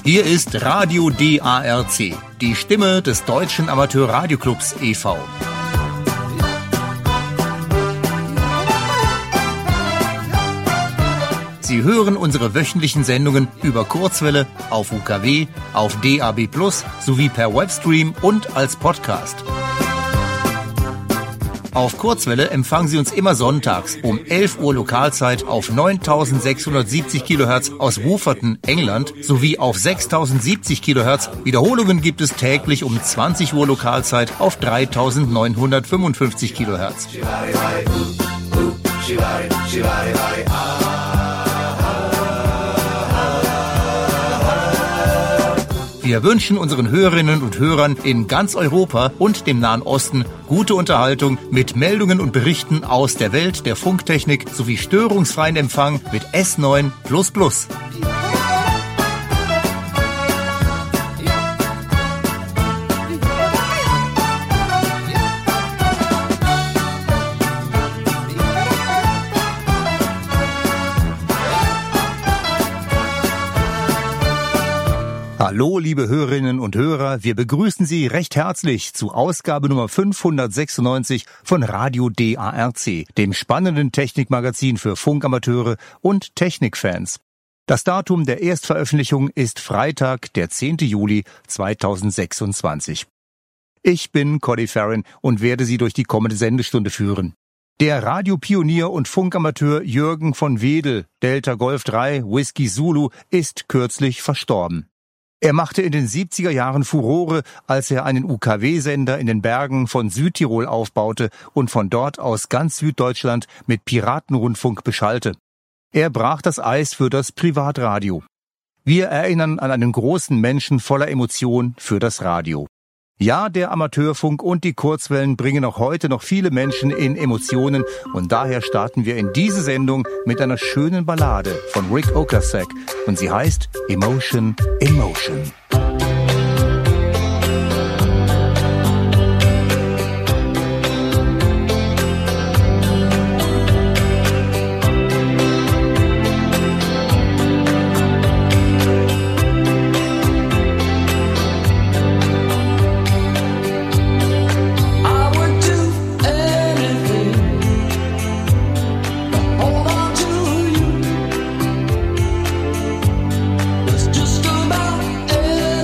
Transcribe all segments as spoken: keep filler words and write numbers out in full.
Hier ist Radio D A R C, die Stimme des Deutschen Amateurradioclubs e V Sie hören unsere wöchentlichen Sendungen über Kurzwelle, auf U K W, auf D A B plus, sowie per Webstream und als Podcast. Auf Kurzwelle empfangen Sie uns immer sonntags um elf Uhr Lokalzeit auf neuntausendsechshundertsiebzig Kilohertz aus Wooferton, England, sowie auf sechstausendsiebzig Kilohertz. Wiederholungen gibt es täglich um zwanzig Uhr Lokalzeit auf dreitausendneunhundertfünfundfünfzig Kilohertz. Wir wünschen unseren Hörerinnen und Hörern in ganz Europa und dem Nahen Osten gute Unterhaltung mit Meldungen und Berichten aus der Welt der Funktechnik sowie störungsfreien Empfang mit S neun plus plus. Hallo, liebe Hörerinnen und Hörer, wir begrüßen Sie recht herzlich zu Ausgabe Nummer fünfhundertsechsundneunzig von Radio D A R C, dem spannenden Technikmagazin für Funkamateure und Technikfans. Das Datum der Erstveröffentlichung ist Freitag, der zehnten Juli zweitausendsechsundzwanzig. Ich bin Cody Farron und werde Sie durch die kommende Sendestunde führen. Der Radiopionier und Funkamateur Jürgen von Wedel, Delta Golf drei, Whisky Zulu, ist kürzlich verstorben. Er machte in den siebziger Jahren Furore, als er einen U K W-Sender in den Bergen von Südtirol aufbaute und von dort aus ganz Süddeutschland mit Piratenrundfunk beschallte. Er brach das Eis für das Privatradio. Wir erinnern an einen großen Menschen voller Emotion für das Radio. Ja, der Amateurfunk und die Kurzwellen bringen auch heute noch viele Menschen in Emotionen und daher starten wir in diese Sendung mit einer schönen Ballade von Rick Ocasek und sie heißt Emotion, Emotion. Just about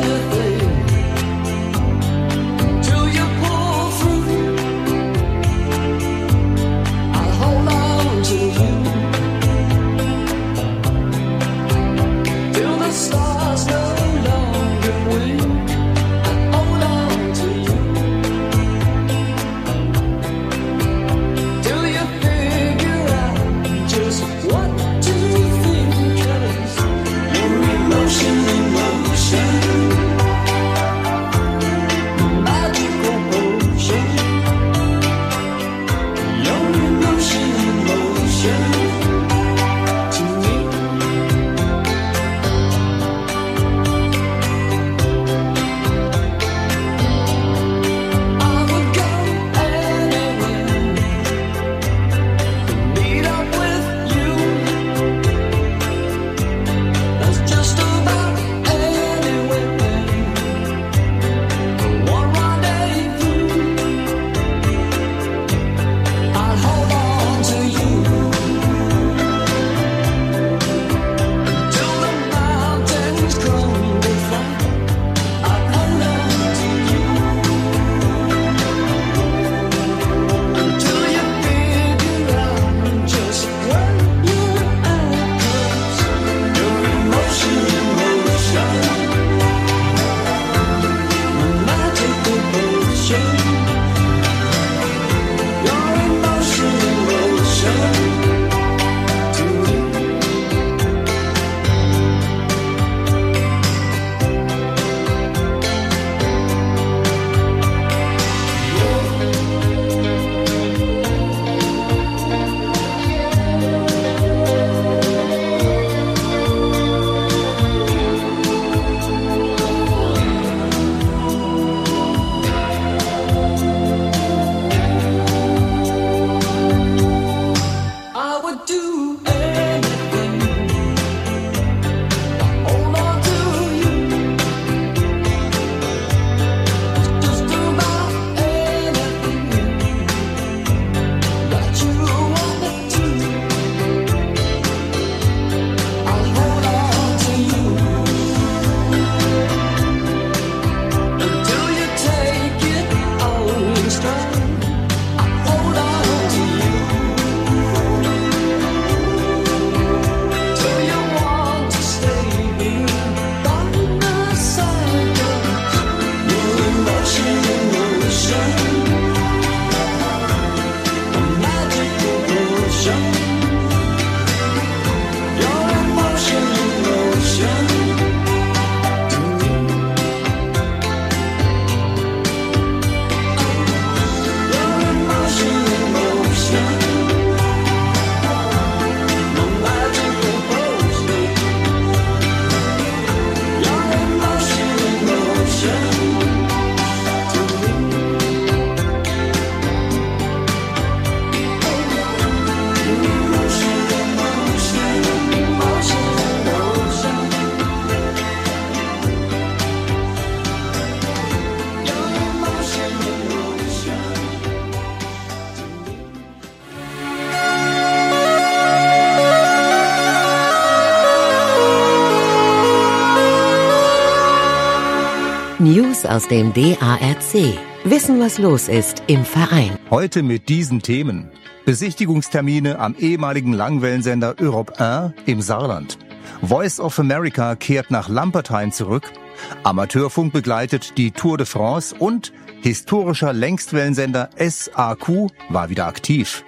News aus dem D A R C. Wissen, was los ist im Verein. Heute mit diesen Themen. Besichtigungstermine am ehemaligen Langwellensender Europe eins im Saarland. Voice of America kehrt nach Lampertheim zurück. Amateurfunk begleitet die Tour de France und historischer Längstwellensender S A Q war wieder aktiv.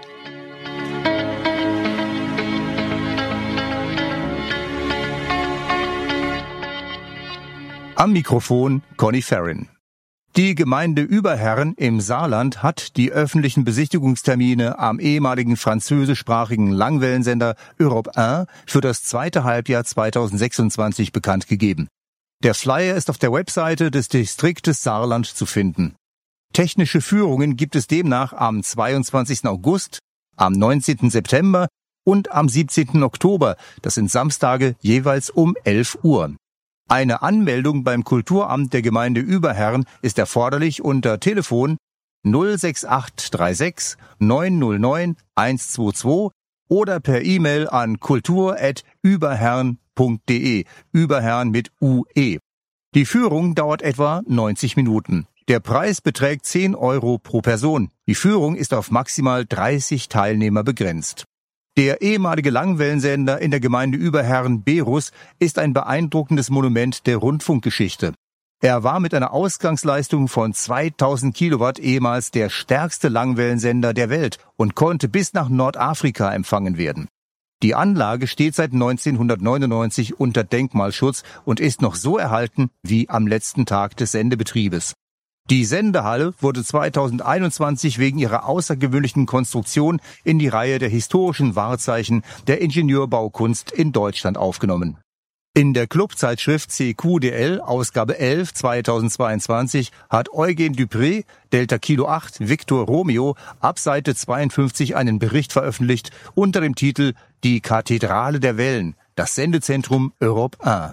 Am Mikrofon Conny Ferrin. Die Gemeinde Überherren im Saarland hat die öffentlichen Besichtigungstermine am ehemaligen französischsprachigen Langwellensender Europe eins für das zweite Halbjahr zweitausendsechsundzwanzig bekannt gegeben. Der Flyer ist auf der Webseite des Distriktes Saarland zu finden. Technische Führungen gibt es demnach am zweiundzwanzigsten August, am neunzehnten September und am siebzehnten Oktober. Das sind Samstage jeweils um elf Uhr. Eine Anmeldung beim Kulturamt der Gemeinde Überherren ist erforderlich unter Telefon null sechs acht drei sechs neun null neun eins zwei zwei oder per E-Mail an kultur at überherren punkt de, Überherren mit U E. Die Führung dauert etwa neunzig Minuten. Der Preis beträgt zehn Euro pro Person. Die Führung ist auf maximal dreißig Teilnehmer begrenzt. Der ehemalige Langwellensender in der Gemeinde Überherren Berus ist ein beeindruckendes Monument der Rundfunkgeschichte. Er war mit einer Ausgangsleistung von zweitausend Kilowatt ehemals der stärkste Langwellensender der Welt und konnte bis nach Nordafrika empfangen werden. Die Anlage steht seit neunzehnhundertneunundneunzig unter Denkmalschutz und ist noch so erhalten wie am letzten Tag des Sendebetriebes. Die Sendehalle wurde zweitausendeinundzwanzig wegen ihrer außergewöhnlichen Konstruktion in die Reihe der historischen Wahrzeichen der Ingenieurbaukunst in Deutschland aufgenommen. In der Clubzeitschrift C Q D L, Ausgabe elf zweitausendzweiundzwanzig, hat Eugen Dupré, Delta Kilo acht, Victor Romeo, ab Seite zweiundfünfzig einen Bericht veröffentlicht unter dem Titel »Die Kathedrale der Wellen, das Sendezentrum Europe eins«.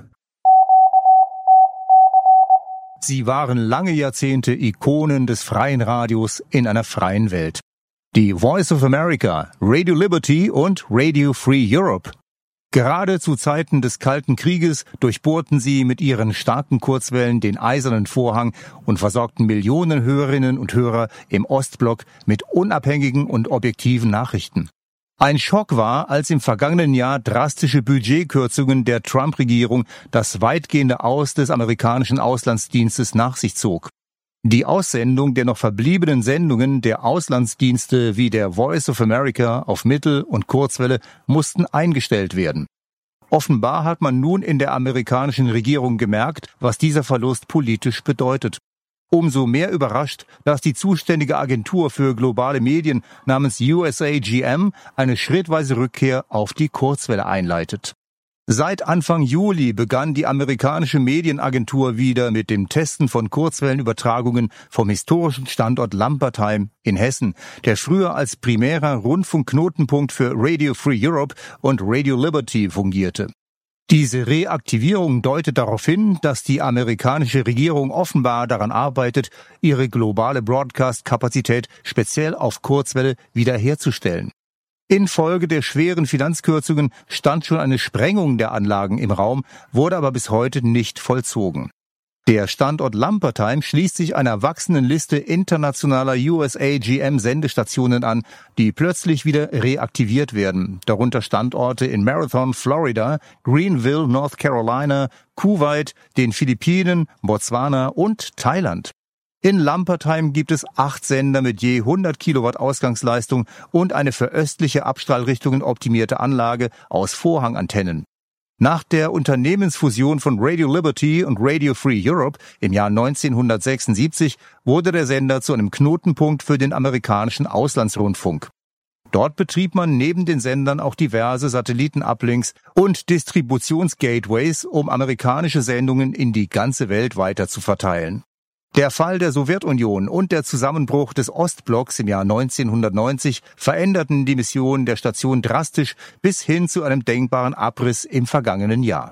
Sie waren lange Jahrzehnte Ikonen des freien Radios in einer freien Welt. Die Voice of America, Radio Liberty und Radio Free Europe. Gerade zu Zeiten des Kalten Krieges durchbohrten sie mit ihren starken Kurzwellen den eisernen Vorhang und versorgten Millionen Hörerinnen und Hörer im Ostblock mit unabhängigen und objektiven Nachrichten. Ein Schock war, als im vergangenen Jahr drastische Budgetkürzungen der Trump-Regierung das weitgehende Aus des amerikanischen Auslandsdienstes nach sich zog. Die Aussendung der noch verbliebenen Sendungen der Auslandsdienste wie der Voice of America auf Mittel- und Kurzwelle mussten eingestellt werden. Offenbar hat man nun in der amerikanischen Regierung gemerkt, was dieser Verlust politisch bedeutet. Umso mehr überrascht, dass die zuständige Agentur für globale Medien namens U S A G M eine schrittweise Rückkehr auf die Kurzwelle einleitet. Seit Anfang Juli begann die amerikanische Medienagentur wieder mit dem Testen von Kurzwellenübertragungen vom historischen Standort Lampertheim in Hessen, der früher als primärer Rundfunkknotenpunkt für Radio Free Europe und Radio Liberty fungierte. Diese Reaktivierung deutet darauf hin, dass die amerikanische Regierung offenbar daran arbeitet, ihre globale Broadcast-Kapazität speziell auf Kurzwelle wiederherzustellen. Infolge der schweren Finanzkürzungen stand schon eine Sprengung der Anlagen im Raum, wurde aber bis heute nicht vollzogen. Der Standort Lampertheim schließt sich einer wachsenden Liste internationaler U S A G M-Sendestationen an, die plötzlich wieder reaktiviert werden, darunter Standorte in Marathon, Florida, Greenville, North Carolina, Kuwait, den Philippinen, Botswana und Thailand. In Lampertheim gibt es acht Sender mit je hundert Kilowatt Ausgangsleistung und eine für östliche Abstrahlrichtungen optimierte Anlage aus Vorhangantennen. Nach der Unternehmensfusion von Radio Liberty und Radio Free Europe im Jahr neunzehnhundertsechsundsiebzig wurde der Sender zu einem Knotenpunkt für den amerikanischen Auslandsrundfunk. Dort betrieb man neben den Sendern auch diverse Satellitenuplinks und Distributionsgateways, um amerikanische Sendungen in die ganze Welt weiter zu verteilen. Der Fall der Sowjetunion und der Zusammenbruch des Ostblocks im Jahr neunzehnhundertneunzig veränderten die Mission der Station drastisch bis hin zu einem denkbaren Abriss im vergangenen Jahr.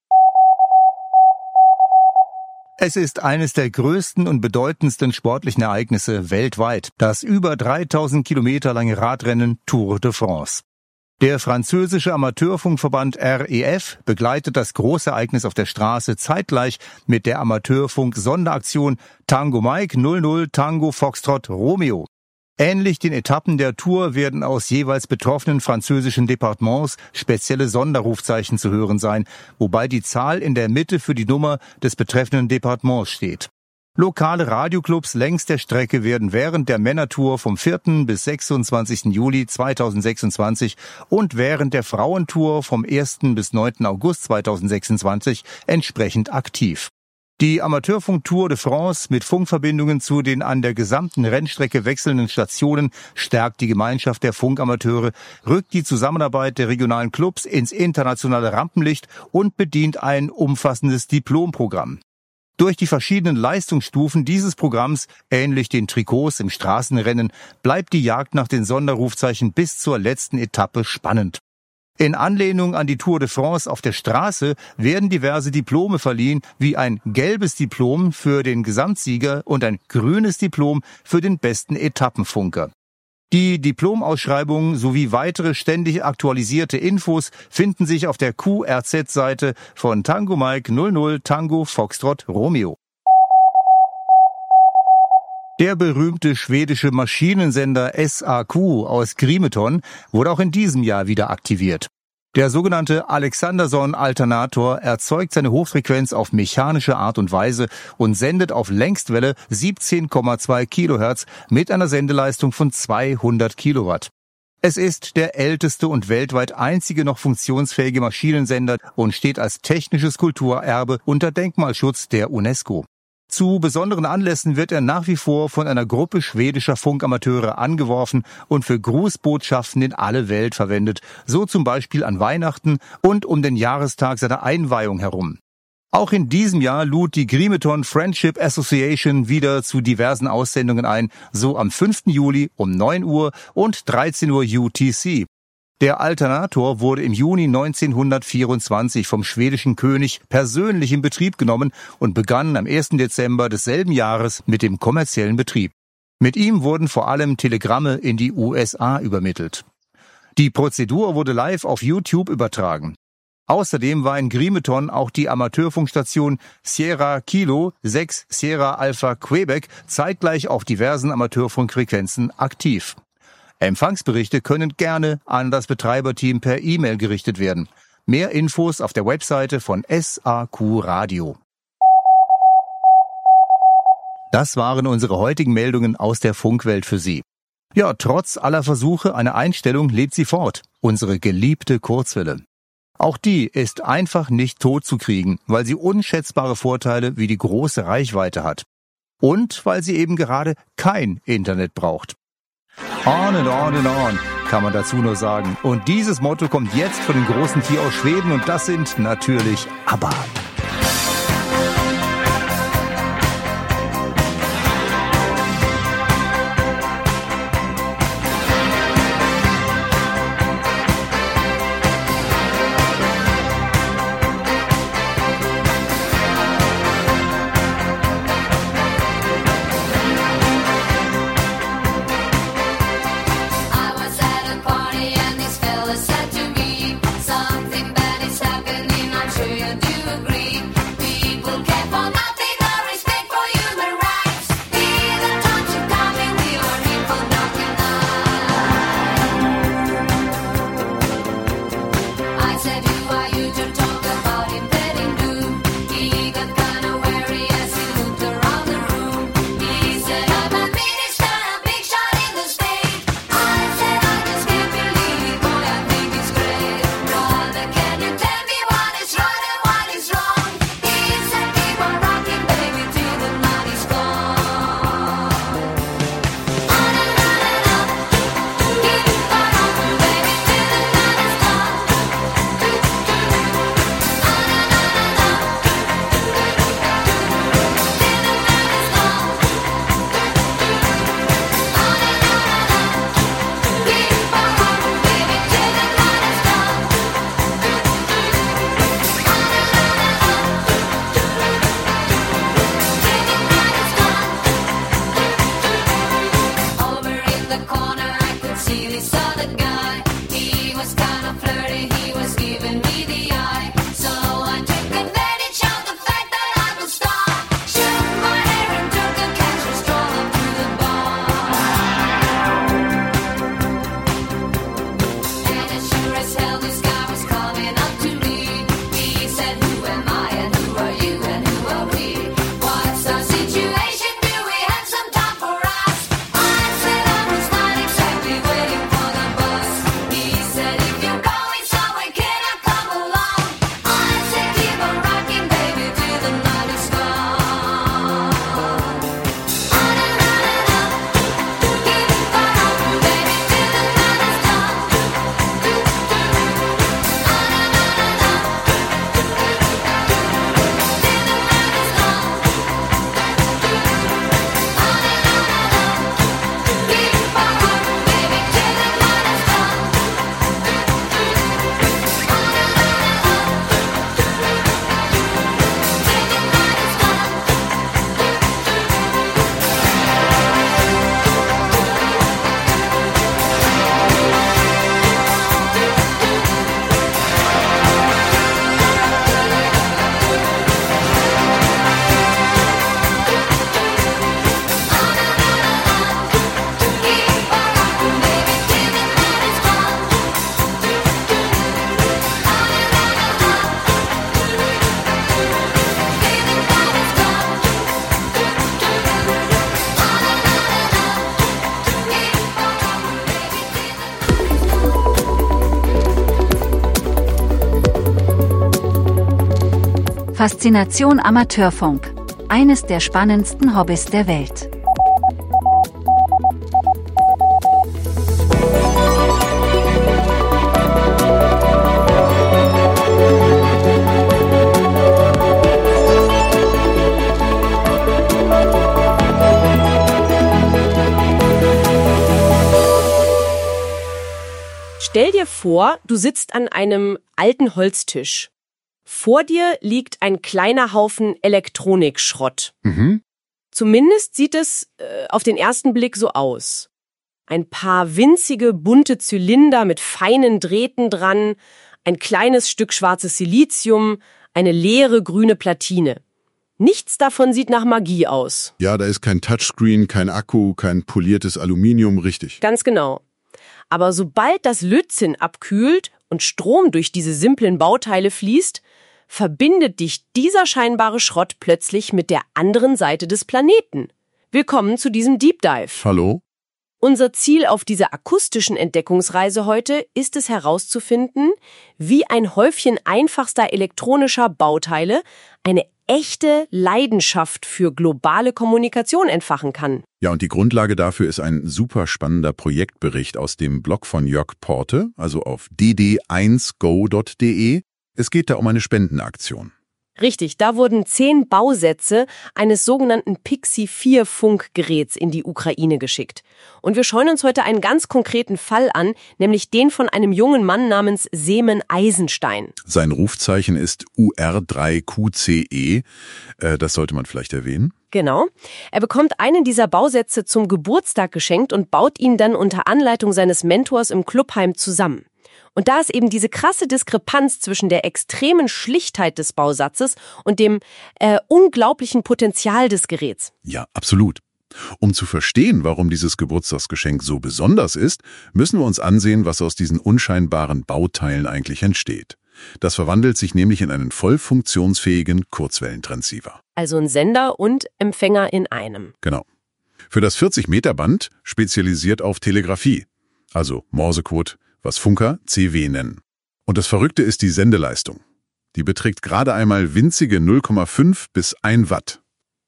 Es ist eines der größten und bedeutendsten sportlichen Ereignisse weltweit, das über dreitausend Kilometer lange Radrennen Tour de France. Der französische Amateurfunkverband R E F begleitet das große Ereignis auf der Straße zeitgleich mit der Amateurfunk-Sonderaktion Tango Mike null null Tango Foxtrot Romeo. Ähnlich den Etappen der Tour werden aus jeweils betroffenen französischen Departements spezielle Sonderrufzeichen zu hören sein, wobei die Zahl in der Mitte für die Nummer des betreffenden Departements steht. Lokale Radioclubs längs der Strecke werden während der Männertour vom vierten bis sechsundzwanzigsten Juli zweitausendsechsundzwanzig und während der Frauentour vom ersten bis neunten August zweitausendsechsundzwanzig entsprechend aktiv. Die Amateurfunk-Tour de France mit Funkverbindungen zu den an der gesamten Rennstrecke wechselnden Stationen stärkt die Gemeinschaft der Funkamateure, rückt die Zusammenarbeit der regionalen Clubs ins internationale Rampenlicht und bedient ein umfassendes Diplomprogramm. Durch die verschiedenen Leistungsstufen dieses Programms, ähnlich den Trikots im Straßenrennen, bleibt die Jagd nach den Sonderrufzeichen bis zur letzten Etappe spannend. In Anlehnung an die Tour de France auf der Straße werden diverse Diplome verliehen, wie ein gelbes Diplom für den Gesamtsieger und ein grünes Diplom für den besten Etappenfunker. Die Diplomausschreibungen sowie weitere ständig aktualisierte Infos finden sich auf der Q R Z-Seite von Tango Mike null null Tango Foxtrot Romeo. Der berühmte schwedische Maschinensender S A Q aus Grimeton wurde auch in diesem Jahr wieder aktiviert. Der sogenannte Alexanderson-Alternator erzeugt seine Hochfrequenz auf mechanische Art und Weise und sendet auf Längstwelle siebzehn Komma zwei Kilohertz mit einer Sendeleistung von zweihundert Kilowatt. Es ist der älteste und weltweit einzige noch funktionsfähige Maschinensender und steht als technisches Kulturerbe unter Denkmalschutz der UNESCO. Zu besonderen Anlässen wird er nach wie vor von einer Gruppe schwedischer Funkamateure angeworfen und für Grußbotschaften in alle Welt verwendet, so zum Beispiel an Weihnachten und um den Jahrestag seiner Einweihung herum. Auch in diesem Jahr lud die Grimeton Friendship Association wieder zu diversen Aussendungen ein, so am fünften Juli um neun Uhr und dreizehn Uhr U T C. Der Alternator wurde im Juni neunzehnhundertvierundzwanzig vom schwedischen König persönlich in Betrieb genommen und begann am ersten Dezember desselben Jahres mit dem kommerziellen Betrieb. Mit ihm wurden vor allem Telegramme in die U S A übermittelt. Die Prozedur wurde live auf YouTube übertragen. Außerdem war in Grimeton auch die Amateurfunkstation Sierra Kilo sechs Sierra Alpha Quebec zeitgleich auf diversen Amateurfunkfrequenzen aktiv. Empfangsberichte können gerne an das Betreiberteam per E-Mail gerichtet werden. Mehr Infos auf der Webseite von S A Q Radio. Das waren unsere heutigen Meldungen aus der Funkwelt für Sie. Ja, trotz aller Versuche einer Einstellung lebt sie fort, unsere geliebte Kurzwelle. Auch die ist einfach nicht totzukriegen, weil sie unschätzbare Vorteile wie die große Reichweite hat. Und weil sie eben gerade kein Internet braucht. On and on and on, kann man dazu nur sagen. Und dieses Motto kommt jetzt von den großen Vier aus Schweden und das sind natürlich ABBA. Said to me, something bad is happening, I'm sure you do agree. Faszination Amateurfunk. Eines der spannendsten Hobbys der Welt. Stell dir vor, du sitzt an einem alten Holztisch. Vor dir liegt ein kleiner Haufen Elektronikschrott. Mhm. Zumindest sieht es äh, auf den ersten Blick so aus. Ein paar winzige, bunte Zylinder mit feinen Drähten dran, ein kleines Stück schwarzes Silizium, eine leere grüne Platine. Nichts davon sieht nach Magie aus. Ja, da ist kein Touchscreen, kein Akku, kein poliertes Aluminium, richtig. Ganz genau. Aber sobald das Lötzinn abkühlt und Strom durch diese simplen Bauteile fließt, verbindet dich dieser scheinbare Schrott plötzlich mit der anderen Seite des Planeten. Willkommen zu diesem Deep Dive. Hallo? Unser Ziel auf dieser akustischen Entdeckungsreise heute ist es herauszufinden, wie ein Häufchen einfachster elektronischer Bauteile eine echte Leidenschaft für globale Kommunikation entfachen kann. Ja, und die Grundlage dafür ist ein super spannender Projektbericht aus dem Blog von Jörg Porte, also auf d d eins go punkt d e. Es geht da um eine Spendenaktion. Richtig, da wurden zehn Bausätze eines sogenannten Pixie vier Funkgeräts in die Ukraine geschickt. Und wir schauen uns heute einen ganz konkreten Fall an, nämlich den von einem jungen Mann namens Semen Eisenstein. Sein Rufzeichen ist U R drei Q C E. Äh, das sollte man vielleicht erwähnen. Genau. Er bekommt einen dieser Bausätze zum Geburtstag geschenkt und baut ihn dann unter Anleitung seines Mentors im Clubheim zusammen. Und da ist eben diese krasse Diskrepanz zwischen der extremen Schlichtheit des Bausatzes und dem äh, unglaublichen Potenzial des Geräts. Ja, absolut. Um zu verstehen, warum dieses Geburtstagsgeschenk so besonders ist, müssen wir uns ansehen, was aus diesen unscheinbaren Bauteilen eigentlich entsteht. Das verwandelt sich nämlich in einen voll funktionsfähigen Kurzwellentransceiver. Also ein Sender und Empfänger in einem. Genau. Für das vierzig Meter Band spezialisiert auf Telegrafie, also Morsecode, was Funker C W nennen. Und das Verrückte ist die Sendeleistung. Die beträgt gerade einmal winzige null Komma fünf bis ein Watt.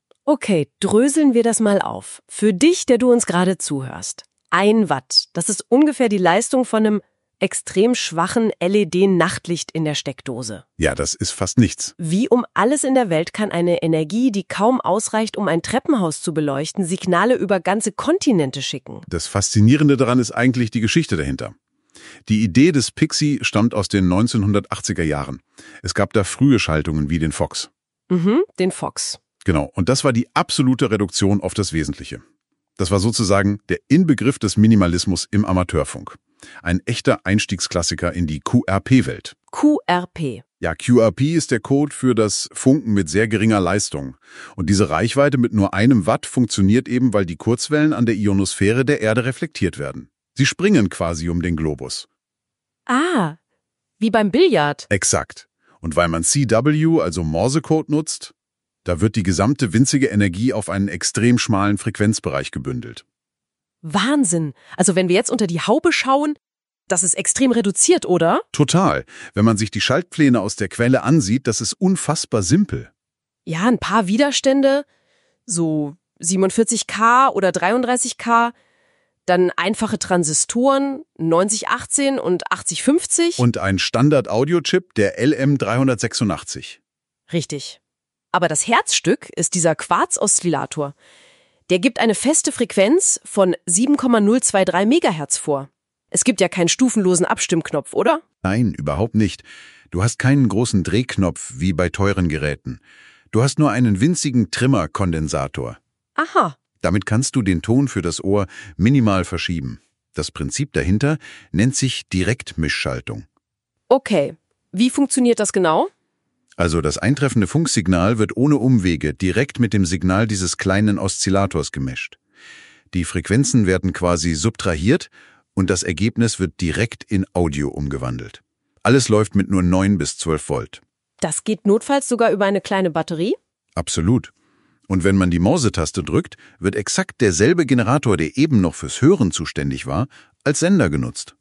Okay, dröseln wir das mal auf. Für dich, der du uns gerade zuhörst. Ein Watt, das ist ungefähr die Leistung von einem extrem schwachen L E D-Nachtlicht in der Steckdose. Ja, das ist fast nichts. Wie um alles in der Welt kann eine Energie, die kaum ausreicht, um ein Treppenhaus zu beleuchten, Signale über ganze Kontinente schicken? Das Faszinierende daran ist eigentlich die Geschichte dahinter. Die Idee des Pixie stammt aus den neunzehnhundertachtziger Jahren. Es gab da frühe Schaltungen wie den Fox. Mhm, den Fox. Genau, und das war die absolute Reduktion auf das Wesentliche. Das war sozusagen der Inbegriff des Minimalismus im Amateurfunk. Ein echter Einstiegsklassiker in die Q R P-Welt. Q R P. Ja, Q R P ist der Code für das Funken mit sehr geringer Leistung. Und diese Reichweite mit nur einem Watt funktioniert eben, weil die Kurzwellen an der Ionosphäre der Erde reflektiert werden. Sie springen quasi um den Globus. Ah, wie beim Billard. Exakt. Und weil man C W, also Morsecode, nutzt, da wird die gesamte winzige Energie auf einen extrem schmalen Frequenzbereich gebündelt. Wahnsinn. Also wenn wir jetzt unter die Haube schauen, das ist extrem reduziert, oder? Total. Wenn man sich die Schaltpläne aus der Quelle ansieht, das ist unfassbar simpel. Ja, ein paar Widerstände, so siebenundvierzig K oder dreiunddreißig K, dann einfache Transistoren, neunzig achtzehn und achtzig fünfzig. Und ein Standard-Audio-Chip, der L M dreihundertsechsundachtzig. Richtig. Aber das Herzstück ist dieser Quarz-Oszillator. Der gibt eine feste Frequenz von sieben Komma null zwei drei Megahertz vor. Es gibt ja keinen stufenlosen Abstimmknopf, oder? Nein, überhaupt nicht. Du hast keinen großen Drehknopf wie bei teuren Geräten. Du hast nur einen winzigen Trimmer-Kondensator. Aha. Damit kannst du den Ton für das Ohr minimal verschieben. Das Prinzip dahinter nennt sich Direktmischschaltung. Okay. Wie funktioniert das genau? Also das eintreffende Funksignal wird ohne Umwege direkt mit dem Signal dieses kleinen Oszillators gemischt. Die Frequenzen werden quasi subtrahiert und das Ergebnis wird direkt in Audio umgewandelt. Alles läuft mit nur neun bis zwölf Volt. Das geht notfalls sogar über eine kleine Batterie? Absolut. Und wenn man die Mausetaste drückt, wird exakt derselbe Generator, der eben noch fürs Hören zuständig war, als Sender genutzt.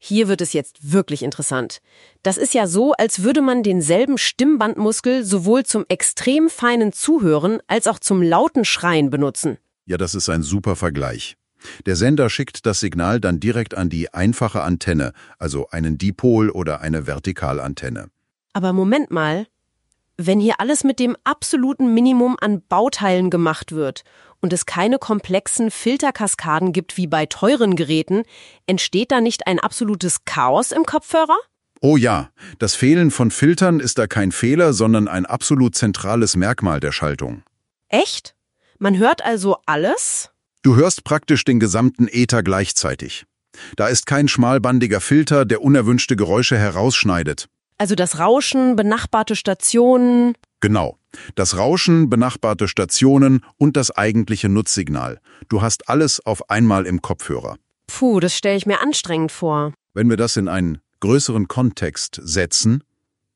Hier wird es jetzt wirklich interessant. Das ist ja so, als würde man denselben Stimmbandmuskel sowohl zum extrem feinen Zuhören als auch zum lauten Schreien benutzen. Ja, das ist ein super Vergleich. Der Sender schickt das Signal dann direkt an die einfache Antenne, also einen Dipol oder eine Vertikalantenne. Aber Moment mal, wenn hier alles mit dem absoluten Minimum an Bauteilen gemacht wird und es keine komplexen Filterkaskaden gibt wie bei teuren Geräten, entsteht da nicht ein absolutes Chaos im Kopfhörer? Oh ja, das Fehlen von Filtern ist da kein Fehler, sondern ein absolut zentrales Merkmal der Schaltung. Echt? Man hört also alles? Du hörst praktisch den gesamten Äther gleichzeitig. Da ist kein schmalbandiger Filter, der unerwünschte Geräusche herausschneidet. Also das Rauschen, benachbarte Stationen. Genau. Das Rauschen, benachbarte Stationen und das eigentliche Nutzsignal. Du hast alles auf einmal im Kopfhörer. Puh, das stelle ich mir anstrengend vor. Wenn wir das in einen größeren Kontext setzen,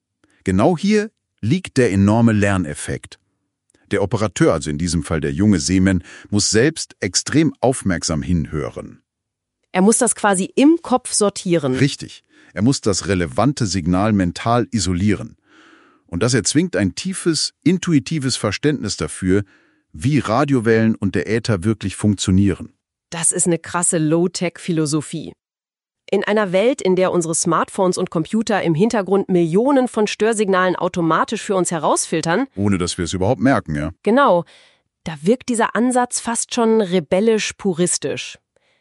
genau hier liegt der enorme Lerneffekt. Der Operateur, also in diesem Fall der junge Seeman, muss selbst extrem aufmerksam hinhören. Er muss das quasi im Kopf sortieren. Richtig. Er muss das relevante Signal mental isolieren. Und das erzwingt ein tiefes, intuitives Verständnis dafür, wie Radiowellen und der Äther wirklich funktionieren. Das ist eine krasse Low-Tech-Philosophie. In einer Welt, in der unsere Smartphones und Computer im Hintergrund Millionen von Störsignalen automatisch für uns herausfiltern, Ohne dass wir es überhaupt merken, ja? genau, da wirkt dieser Ansatz fast schon rebellisch-puristisch.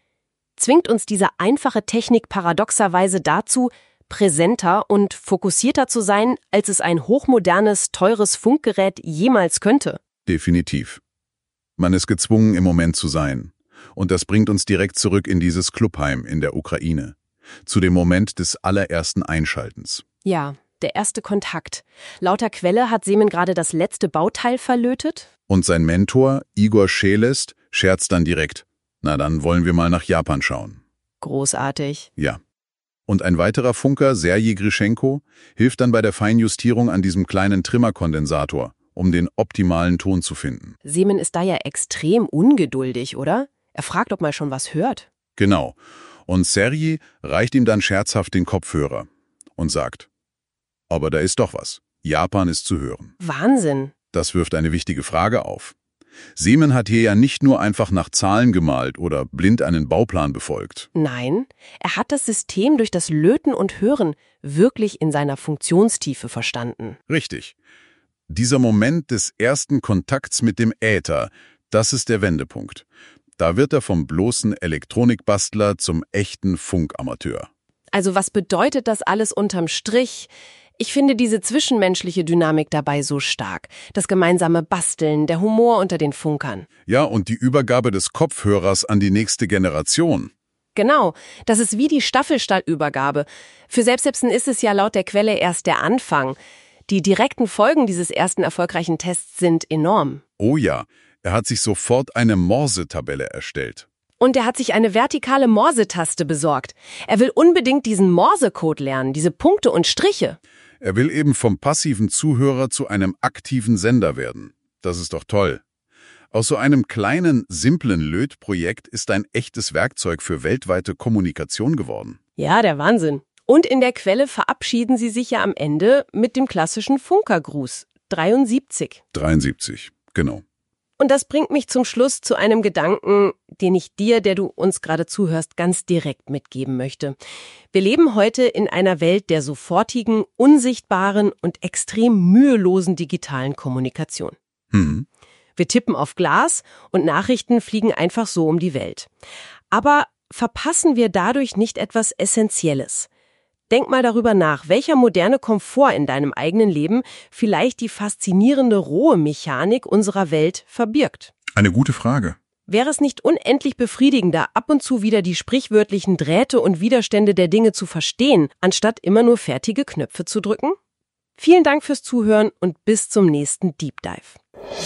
Zwingt uns diese einfache Technik paradoxerweise dazu, präsenter und fokussierter zu sein, als es ein hochmodernes, teures Funkgerät jemals könnte. Definitiv. Man ist gezwungen, im Moment zu sein. Und das bringt uns direkt zurück in dieses Clubheim in der Ukraine. Zu dem Moment des allerersten Einschaltens. Ja, der erste Kontakt. Laut der Quelle hat Seeman gerade das letzte Bauteil verlötet. Und sein Mentor, Igor Schelest, scherzt dann direkt: Na, dann wollen wir mal nach Japan schauen. Großartig. Ja. Und ein weiterer Funker, Sergei Grischenko, hilft dann bei der Feinjustierung an diesem kleinen Trimmerkondensator, um den optimalen Ton zu finden. Seeman ist da ja extrem ungeduldig, oder? Er fragt, ob man schon was hört. Genau. Und Sergei reicht ihm dann scherzhaft den Kopfhörer und sagt: Aber da ist doch was. Japan ist zu hören. Wahnsinn. Das wirft eine wichtige Frage auf. Seeman hat hier ja nicht nur einfach nach Zahlen gemalt oder blind einen Bauplan befolgt. Nein, er hat das System durch das Löten und Hören wirklich in seiner Funktionstiefe verstanden. Richtig. Dieser Moment des ersten Kontakts mit dem Äther, das ist der Wendepunkt. Da wird er vom bloßen Elektronikbastler zum echten Funkamateur. Also was bedeutet das alles unterm Strich? Ich finde diese zwischenmenschliche Dynamik dabei so stark. Das gemeinsame Basteln, der Humor unter den Funkern. Ja, und die Übergabe des Kopfhörers an die nächste Generation. Genau, das ist wie die Staffelstallübergabe. Für Selbsthebsen ist es ja laut der Quelle erst der Anfang. Die direkten Folgen dieses ersten erfolgreichen Tests sind enorm. Oh ja, er hat sich sofort eine Morse-Tabelle erstellt. Und er hat sich eine vertikale Morse-Taste besorgt. Er will unbedingt diesen Morse-Code lernen, diese Punkte und Striche. Er will eben vom passiven Zuhörer zu einem aktiven Sender werden. Das ist doch toll. Aus so einem kleinen, simplen Lötprojekt ist ein echtes Werkzeug für weltweite Kommunikation geworden. Ja, der Wahnsinn. Und in der Quelle verabschieden sie sich ja am Ende mit dem klassischen Funkergruß. dreiundsiebzig. dreiundsiebzig, genau. Und das bringt mich zum Schluss zu einem Gedanken, den ich dir, der du uns gerade zuhörst, ganz direkt mitgeben möchte. Wir leben heute in einer Welt der sofortigen, unsichtbaren und extrem mühelosen digitalen Kommunikation. Hm. Wir tippen auf Glas und Nachrichten fliegen einfach so um die Welt. Aber verpassen wir dadurch nicht etwas Essentielles? Denk mal darüber nach, welcher moderne Komfort in deinem eigenen Leben vielleicht die faszinierende rohe Mechanik unserer Welt verbirgt. Eine gute Frage. Wäre es nicht unendlich befriedigender, ab und zu wieder die sprichwörtlichen Drähte und Widerstände der Dinge zu verstehen, anstatt immer nur fertige Knöpfe zu drücken? Vielen Dank fürs Zuhören und bis zum nächsten Deep Dive.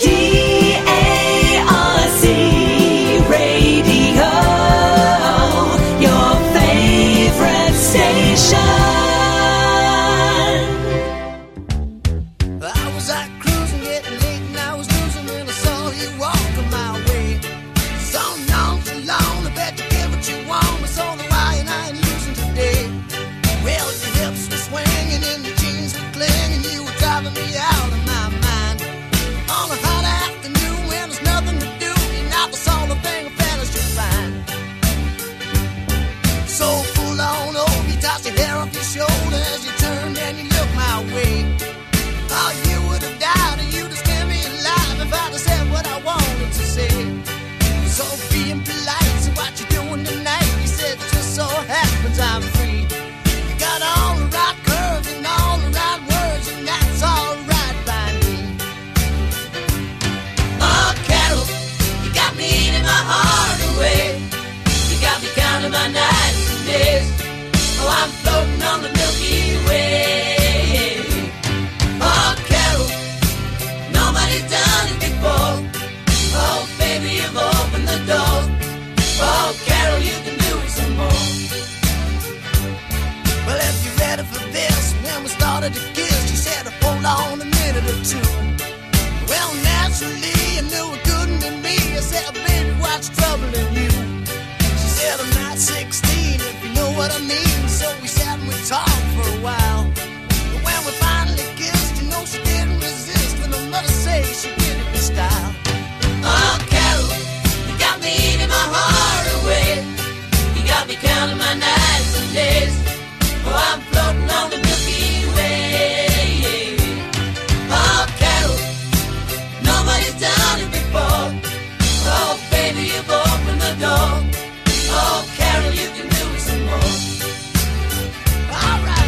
D A R C Radio, your favorite station. I was out cruising, getting late, and I was losing when I saw you walking my way. So long, so long, I bet you get what you want, but so do I, and I ain't losing today. wanted to kiss, she said, hold on a minute or two. Well, naturally, I knew it couldn't be me. I said, baby, what's troubling you? She said, I'm not sixteen, if you know what I mean. So we sat and we talked for a while. But when we finally kissed, you know she didn't resist. And I must say, she did it in style. Oh, Carol, you got me eating my heart away. You got me counting my nights and days. Oh, I'm floating on the Milky Way. Oh, Carol, nobody's done it before. Oh, baby, you've opened the door. Oh, Carol, you can do it some more. All right.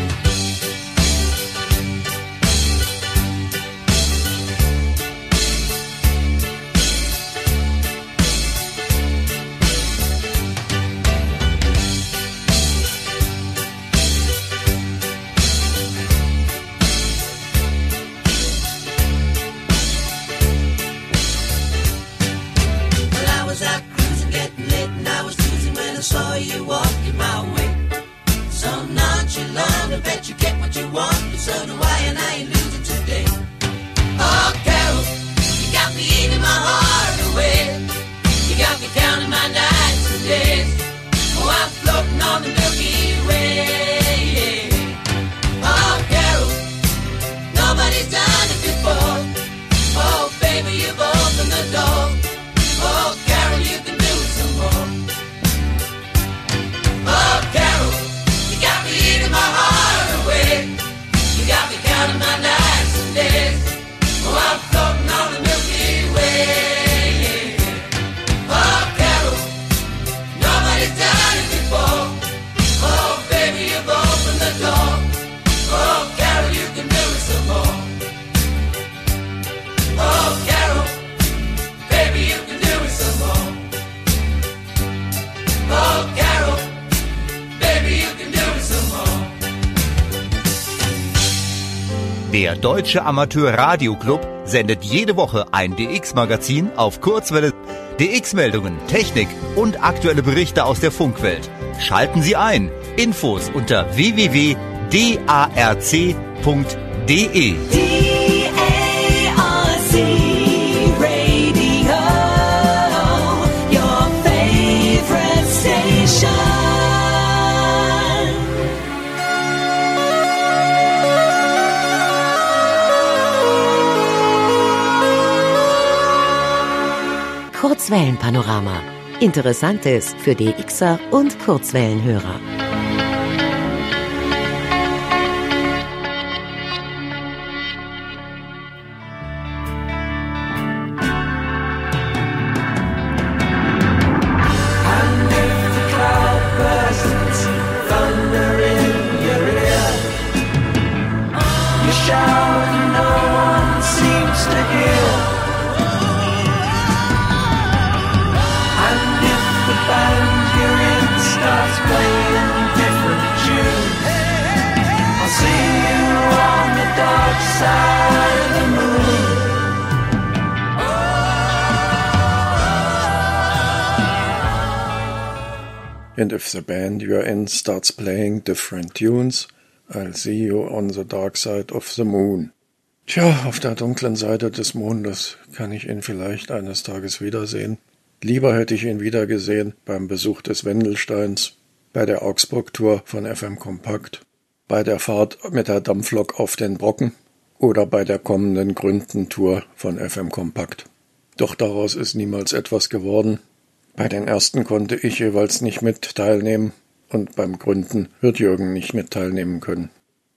Saw you walking my way. So nonchalant, I bet you get what you want. And so do I, and I ain't losing today. Oh, Carol, you got me eating my heart away. You got me counting my nights and days. Oh, I'm floating on the Milky Way. Oh, Carol, nobody's done it before. Oh, baby, you've opened the door. Oh, Carol, you can do it some more. Oh, Carol, you got me eating my heart away. You got me counting my nights and days. Oh, I'm floating on the Milky Way. Oh, Carol, nobody's done it before. Oh, baby, you've opened the door. Oh, Carol, you can do it some more. Oh, Carol, baby, you can do it some more. Oh, Carol, baby, you can do it some more. Der Deutsche Amateur-Radio-Club sendet jede Woche ein D X-Magazin auf Kurzwelle. D X-Meldungen, Technik und aktuelle Berichte aus der Funkwelt. Schalten Sie ein. Infos unter w w w punkt d a r c punkt d e. D A R C Radio, your favorite station. Kurzwellenpanorama. Interessantes für D Xer und Kurzwellenhörer. And if the band you're in starts playing different tunes, I'll see you on the dark side of the moon. Tja, auf der dunklen Seite des Mondes kann ich ihn vielleicht eines Tages wiedersehen. Lieber hätte ich ihn wiedergesehen beim Besuch des Wendelsteins, bei der Augsburg-Tour von F M Kompakt, bei der Fahrt mit der Dampflok auf den Brocken oder bei der kommenden Gründen-Tour von F M Kompakt. Doch daraus ist niemals etwas geworden. Bei den ersten konnte ich jeweils nicht mit teilnehmen und beim Gründen wird Jürgen nicht mit teilnehmen können.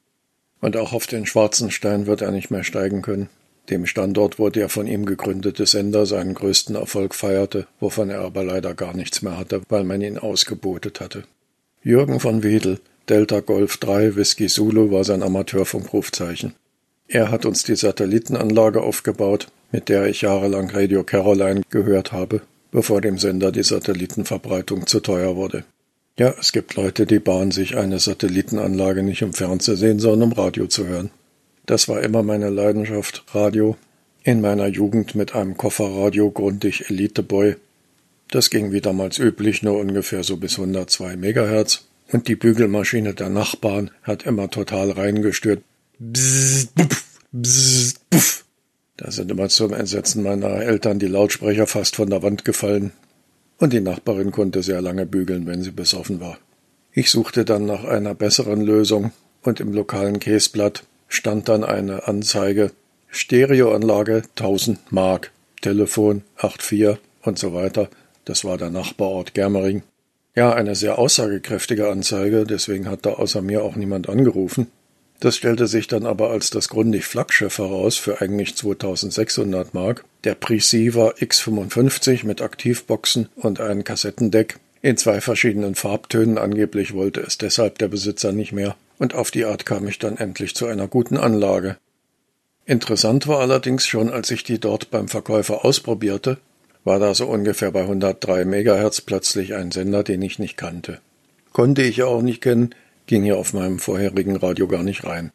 Und auch auf den Schwarzenstein wird er nicht mehr steigen können, dem Standort, wo der von ihm gegründete Sender seinen größten Erfolg feierte, wovon er aber leider gar nichts mehr hatte, weil man ihn ausgebotet hatte. Jürgen von Wedel, Delta Golf drei Whisky Zulu war sein Amateurfunkrufzeichen. Er hat uns die Satellitenanlage aufgebaut, mit der ich jahrelang Radio Caroline gehört habe, bevor dem Sender die Satellitenverbreitung zu teuer wurde. Ja, es gibt Leute, die bauen sich eine Satellitenanlage nicht um Fernsehen, sondern um Radio zu hören. Das war immer meine Leidenschaft, Radio. In meiner Jugend mit einem Kofferradio grundig Elite Boy. Das ging wie damals üblich nur ungefähr so bis hundertzwei Megahertz. Und die Bügelmaschine der Nachbarn hat immer total reingestört, bzzzt, buff, bzzzt, buff. Da sind immer zum Entsetzen meiner Eltern die Lautsprecher fast von der Wand gefallen. Und die Nachbarin konnte sehr lange bügeln, wenn sie besoffen war. Ich suchte dann nach einer besseren Lösung und im lokalen Käseblatt stand dann eine Anzeige: Stereoanlage tausend Mark, Telefon acht vier und so weiter. Das war der Nachbarort Germering. Ja, eine sehr aussagekräftige Anzeige, deswegen hat da außer mir auch niemand angerufen. Das stellte sich dann aber als das Grundig-Flaggschiff heraus für eigentlich zweitausendsechshundert Mark. Der Preceiver X fünfundfünfzig mit Aktivboxen und ein Kassettendeck in zwei verschiedenen Farbtönen. Angeblich wollte es deshalb der Besitzer nicht mehr. Und auf die Art kam ich dann endlich zu einer guten Anlage. Interessant war allerdings schon, als ich die dort beim Verkäufer ausprobierte, war da so ungefähr bei hundertdrei Megahertz plötzlich ein Sender, den ich nicht kannte. Konnte ich ja auch nicht kennen, ging hier auf meinem vorherigen Radio gar nicht rein.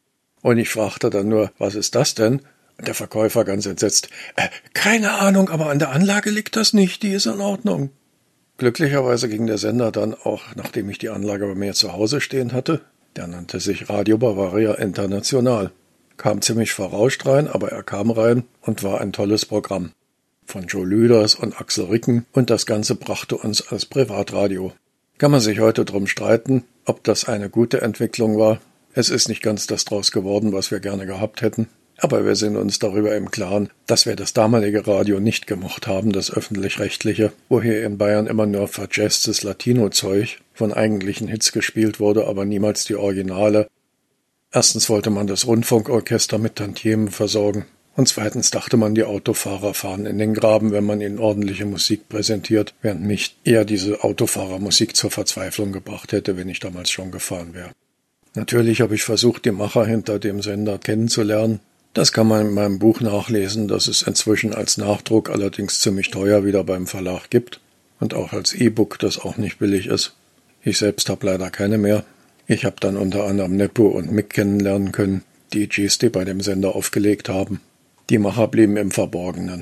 Und ich fragte dann nur, was ist das denn? Und der Verkäufer ganz entsetzt, äh, keine Ahnung, aber an der Anlage liegt das nicht, die ist in Ordnung. Glücklicherweise ging der Sender dann auch, nachdem ich die Anlage bei mir zu Hause stehen hatte, der nannte sich Radio Bavaria International. Kam ziemlich verrauscht rein, aber er kam rein und war ein tolles Programm. Von Joe Lüders und Axel Ricken, und das Ganze brachte uns als Privatradio. Kann man sich heute drum streiten, ob das eine gute Entwicklung war. Es ist nicht ganz das draus geworden, was wir gerne gehabt hätten. Aber wir sind uns darüber im Klaren, dass wir das damalige Radio nicht gemocht haben, das öffentlich-rechtliche, wo hier in Bayern immer nur verjazztes Latino-Zeug von eigentlichen Hits gespielt wurde, aber niemals die Originale. Erstens wollte man das Rundfunkorchester mit Tantiemen versorgen. Und zweitens dachte man, die Autofahrer fahren in den Graben, wenn man ihnen ordentliche Musik präsentiert, während mich eher diese Autofahrermusik zur Verzweiflung gebracht hätte, wenn ich damals schon gefahren wäre. Natürlich habe ich versucht, die Macher hinter dem Sender kennenzulernen. Das kann man in meinem Buch nachlesen, das es inzwischen als Nachdruck, allerdings ziemlich teuer, wieder beim Verlag gibt. Und auch als E-Book, das auch nicht billig ist. Ich selbst habe leider keine mehr. Ich habe dann unter anderem Nepo und Mick kennenlernen können, D Js, die bei dem Sender aufgelegt haben. Die Macher blieben im Verborgenen.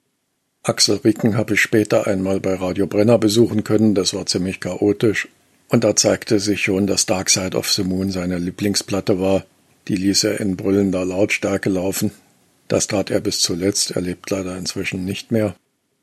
Axel Ricken habe ich später einmal bei Radio Brenner besuchen können, das war ziemlich chaotisch. Und da zeigte sich schon, dass Dark Side of the Moon seine Lieblingsplatte war. Die ließ er in brüllender Lautstärke laufen. Das tat er bis zuletzt, er lebt leider inzwischen nicht mehr.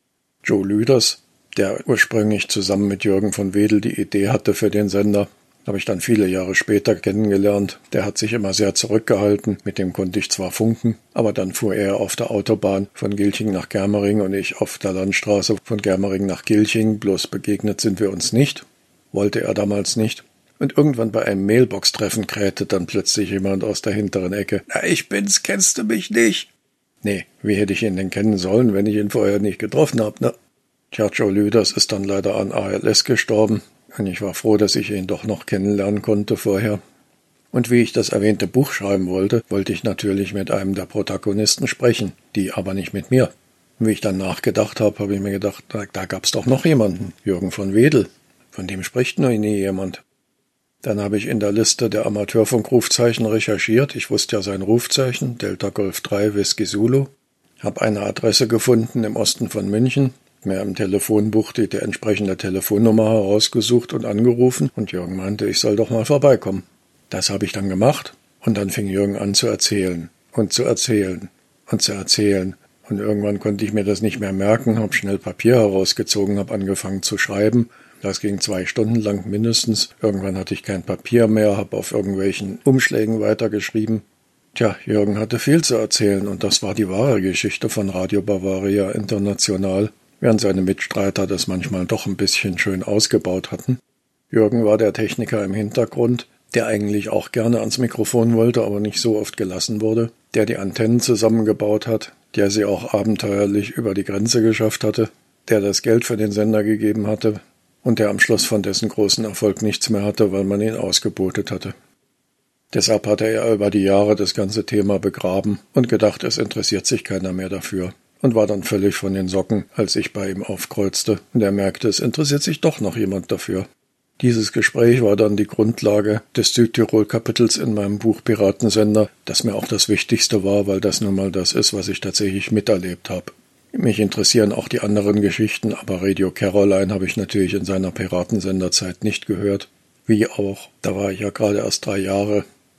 Joe Lüders, der ursprünglich zusammen mit Jürgen von Wedel die Idee hatte für den Sender, habe ich dann viele Jahre später kennengelernt. Der hat sich immer sehr zurückgehalten, mit dem konnte ich zwar funken, aber dann fuhr er auf der Autobahn von Gilching nach Germering und ich auf der Landstraße von Germering nach Gilching, bloß begegnet sind wir uns nicht, wollte er damals nicht. Und irgendwann bei einem Mailbox-Treffen krähte dann plötzlich jemand aus der hinteren Ecke: »Na, ich bin's, kennst du mich nicht?« Nee, wie hätte ich ihn denn kennen sollen, wenn ich ihn vorher nicht getroffen habe, ne? Tja, Joe Lüders ist dann leider an A L S gestorben. Und ich war froh, dass ich ihn doch noch kennenlernen konnte vorher. Und wie ich das erwähnte Buch schreiben wollte, wollte ich natürlich mit einem der Protagonisten sprechen, die aber nicht mit mir. Und wie ich dann nachgedacht habe, habe ich mir gedacht, da, da gab's doch noch jemanden, Jürgen von Wedel. Von dem spricht noch nie jemand. Dann habe ich in der Liste der Amateurfunk-Rufzeichen recherchiert. Ich wusste ja sein Rufzeichen, Delta Golf drei Whisky Zulu. Habe eine Adresse gefunden im Osten von München. Mir im Telefonbuch die, die entsprechende Telefonnummer herausgesucht und angerufen, und Jürgen meinte, ich soll doch mal vorbeikommen. Das habe ich dann gemacht, und dann fing Jürgen an zu erzählen und zu erzählen und zu erzählen. Und irgendwann konnte ich mir das nicht mehr merken, habe schnell Papier herausgezogen, habe angefangen zu schreiben. Das ging zwei Stunden lang mindestens. Irgendwann hatte ich kein Papier mehr, habe auf irgendwelchen Umschlägen weitergeschrieben. Tja, Jürgen hatte viel zu erzählen, und das war die wahre Geschichte von Radio Bavaria International, während seine Mitstreiter das manchmal doch ein bisschen schön ausgebaut hatten. Jürgen war der Techniker im Hintergrund, der eigentlich auch gerne ans Mikrofon wollte, aber nicht so oft gelassen wurde, der die Antennen zusammengebaut hat, der sie auch abenteuerlich über die Grenze geschafft hatte, der das Geld für den Sender gegeben hatte und der am Schluss von dessen großen Erfolg nichts mehr hatte, weil man ihn ausgebotet hatte. Deshalb hatte er über die Jahre das ganze Thema begraben und gedacht, es interessiert sich keiner mehr dafür. Und war dann völlig von den Socken, als ich bei ihm aufkreuzte, und er merkte, es interessiert sich doch noch jemand dafür. Dieses Gespräch war dann die Grundlage des Südtirol-Kapitels in meinem Buch Piratensender, das mir auch das Wichtigste war, weil das nun mal das ist, was ich tatsächlich miterlebt habe. Mich interessieren auch die anderen Geschichten, aber Radio Caroline habe ich natürlich in seiner Piratensenderzeit nicht gehört. Wie auch, da war ich ja gerade erst drei Jahre,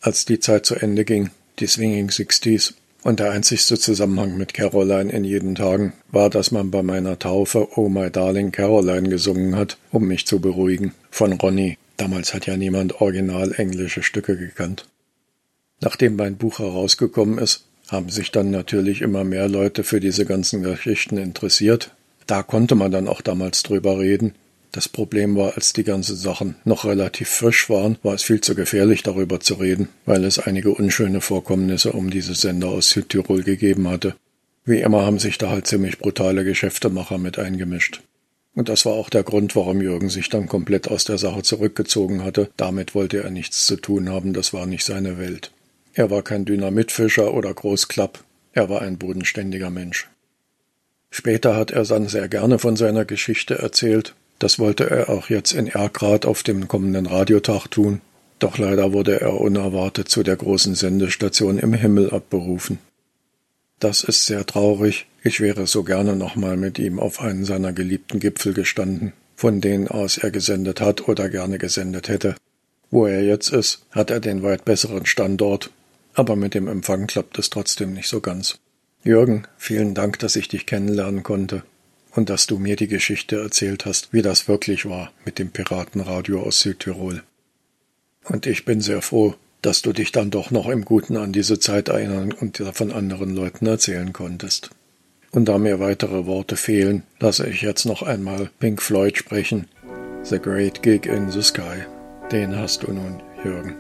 als die Zeit zu Ende ging, die Swinging Sixties. Und der einzigste Zusammenhang mit Caroline in jeden Tagen war, dass man bei meiner Taufe Oh My Darling Caroline gesungen hat, um mich zu beruhigen, von Ronny. Damals hat ja niemand original englische Stücke gekannt. Nachdem mein Buch herausgekommen ist, haben sich dann natürlich immer mehr Leute für diese ganzen Geschichten interessiert. Da konnte man dann auch damals drüber reden. Das Problem war, als die ganzen Sachen noch relativ frisch waren, war es viel zu gefährlich, darüber zu reden, weil es einige unschöne Vorkommnisse um diese Sender aus Südtirol gegeben hatte. Wie immer haben sich da halt ziemlich brutale Geschäftemacher mit eingemischt. Und das war auch der Grund, warum Jürgen sich dann komplett aus der Sache zurückgezogen hatte. Damit wollte er nichts zu tun haben, das war nicht seine Welt. Er war kein Dynamitfischer oder Großklapp, er war ein bodenständiger Mensch. Später hat er dann sehr gerne von seiner Geschichte erzählt. Das wollte er auch jetzt in Erkrath auf dem kommenden Radiotag tun. Doch leider wurde er unerwartet zu der großen Sendestation im Himmel abberufen. Das ist sehr traurig. Ich wäre so gerne nochmal mit ihm auf einen seiner geliebten Gipfel gestanden, von denen aus er gesendet hat oder gerne gesendet hätte. Wo er jetzt ist, hat er den weit besseren Standort, aber mit dem Empfang klappt es trotzdem nicht so ganz. Jürgen, vielen Dank, dass ich dich kennenlernen konnte und dass du mir die Geschichte erzählt hast, wie das wirklich war mit dem Piratenradio aus Südtirol. Und ich bin sehr froh, dass du dich dann doch noch im Guten an diese Zeit erinnern und von anderen Leuten erzählen konntest. Und da mir weitere Worte fehlen, lasse ich jetzt noch einmal Pink Floyd sprechen. The Great Gig in the Sky. Den hast du nun, Jürgen.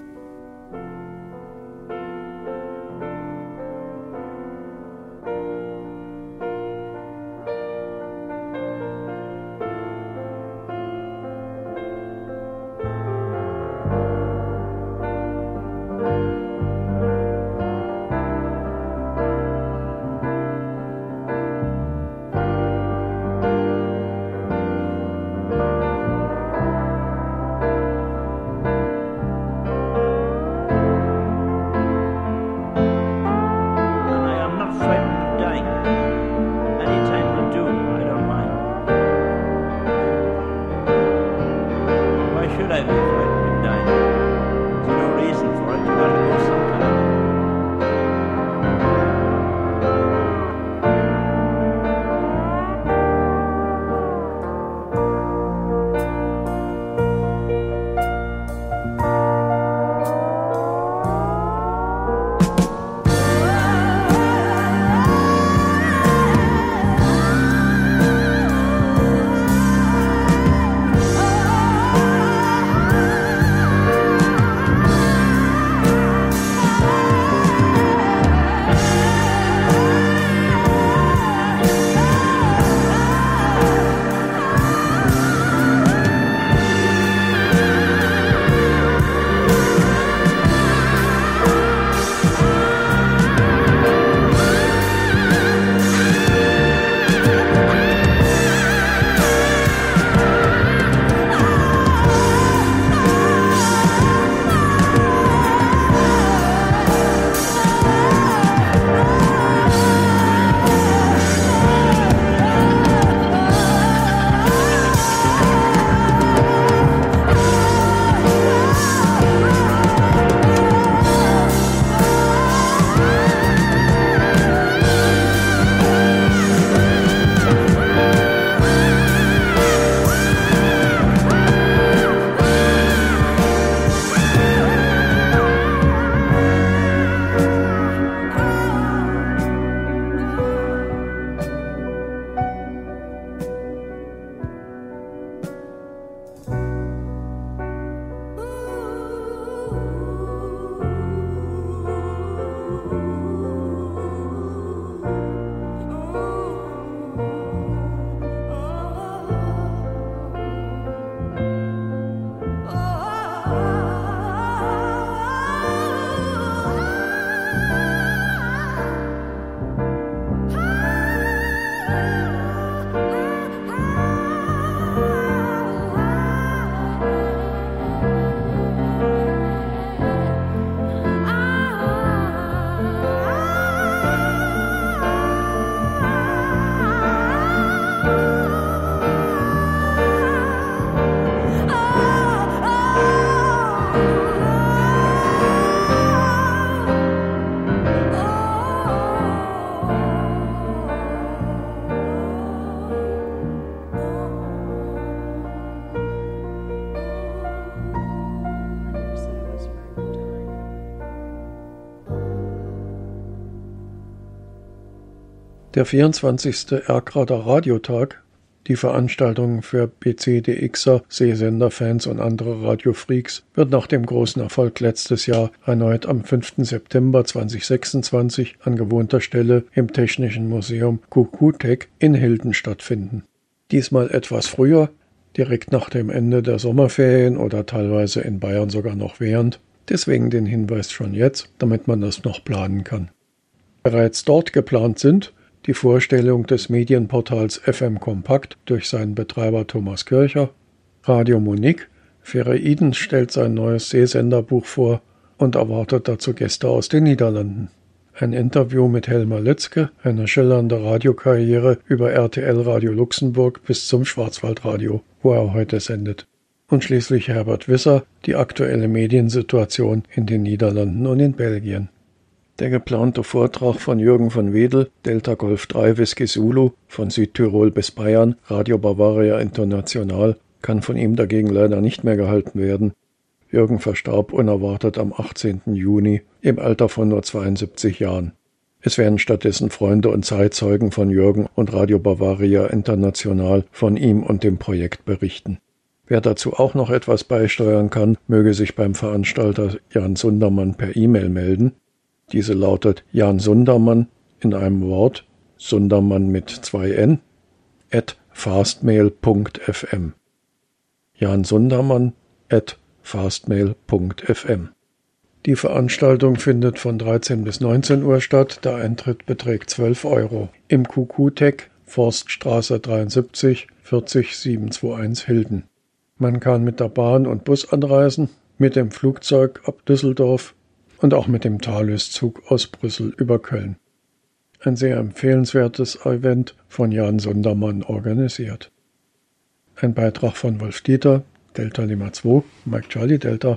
Der vierundzwanzigste Erkrader Radiotag, die Veranstaltung für B C D Xer, Sehsender-Fans und andere Radiofreaks, wird nach dem großen Erfolg letztes Jahr erneut am fünften September zweitausendsechsundzwanzig an gewohnter Stelle im Technischen Museum Q Q Tech in Hilden stattfinden. Diesmal etwas früher, direkt nach dem Ende der Sommerferien oder teilweise in Bayern sogar noch während. Deswegen den Hinweis schon jetzt, damit man das noch planen kann. Bereits dort geplant sind die Vorstellung des Medienportals F M Kompakt durch seinen Betreiber Thomas Kircher, Radio Monique, Fereiden stellt sein neues Sehsenderbuch vor und erwartet dazu Gäste aus den Niederlanden. Ein Interview mit Helmer Litzke, eine schillernde Radiokarriere über R T L Radio Luxemburg bis zum Schwarzwaldradio, wo er heute sendet. Und schließlich Herbert Wisser, die aktuelle Mediensituation in den Niederlanden und in Belgien. Der geplante Vortrag von Jürgen von Wedel, Delta Golf drei Whisky Zulu, von Südtirol bis Bayern, Radio Bavaria International, kann von ihm dagegen leider nicht mehr gehalten werden. Jürgen verstarb unerwartet am achtzehnten Juni im Alter von nur zweiundsiebzig Jahren. Es werden stattdessen Freunde und Zeitzeugen von Jürgen und Radio Bavaria International von ihm und dem Projekt berichten. Wer dazu auch noch etwas beisteuern kann, möge sich beim Veranstalter Jan Sundermann per E-Mail melden. Diese lautet Jan Sundermann in einem Wort, Sundermann mit zwei N, at fastmail punkt f m. Jan Sundermann at fastmail punkt f m. Die Veranstaltung findet von dreizehn bis neunzehn Uhr statt, der Eintritt beträgt zwölf Euro. Im Q Q Tech, Forststraße dreiundsiebzig, vierzig siebenhunderteinundzwanzig Hilden. Man kann mit der Bahn und Bus anreisen, mit dem Flugzeug ab Düsseldorf und auch mit dem Thalys-Zug aus Brüssel über Köln. Ein sehr empfehlenswertes Event von Jan Sundermann organisiert. Ein Beitrag von Wolf Dieter, Delta Lima zwei, Mike Charlie Delta.